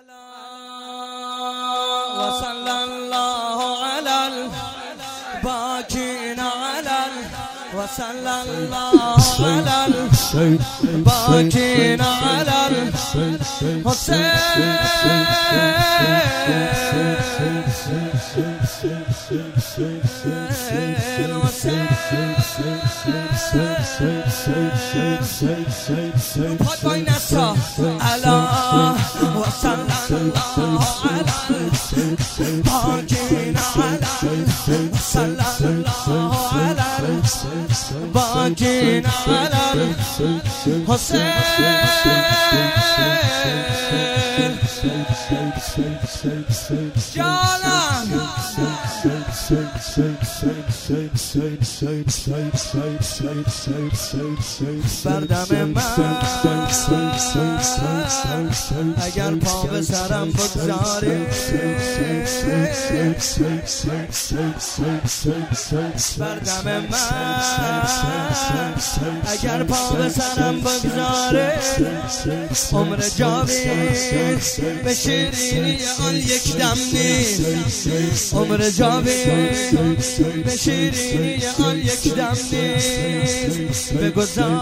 وصلى الله على الباكين وصلى الله على الباكين على الحسين پای نسا علا وصلى الله على الباكين على وصلى الله على الباكين على الحسين جانم بردم من اگر پا به سرم بگذاری بردم من اگر پا به سرم بگذاری عمر جاوید به شیرینی آن یک دم نیست عمر جاوید به شیرینی آن یک دم نیست بگذار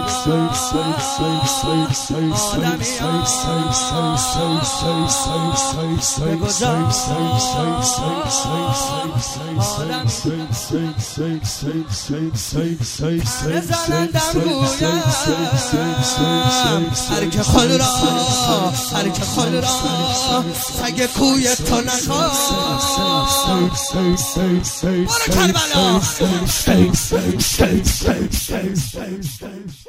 آدمیان بگذار نزنندم گویم هر که خل را سگ کوی تو نخواه برو کربلا